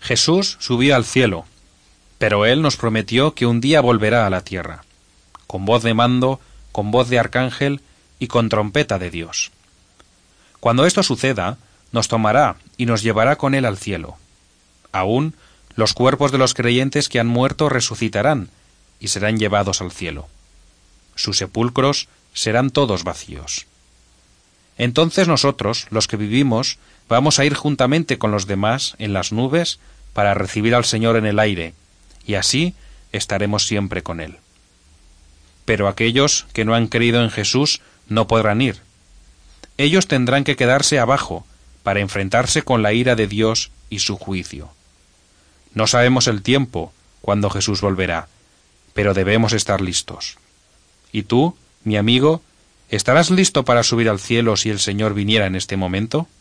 Jesús subió al cielo, pero Él nos prometió que un día volverá a la tierra, con voz de mando, con voz de arcángel y con trompeta de Dios. Cuando esto suceda, nos tomará y nos llevará con Él al cielo. Aún los cuerpos de los creyentes que han muerto resucitarán y serán llevados al cielo. Sus sepulcros serán todos vacíos. Entonces nosotros, los que vivimos, vamos a ir juntamente con los demás en las nubes para recibir al Señor en el aire, y así estaremos siempre con Él. Pero aquellos que no han creído en Jesús no podrán ir. Ellos tendrán que quedarse abajo para enfrentarse con la ira de Dios y su juicio. No sabemos el tiempo cuando Jesús volverá, pero debemos estar listos. ¿Y tú, mi amigo, estarás listo para subir al cielo si el Señor viniera en este momento?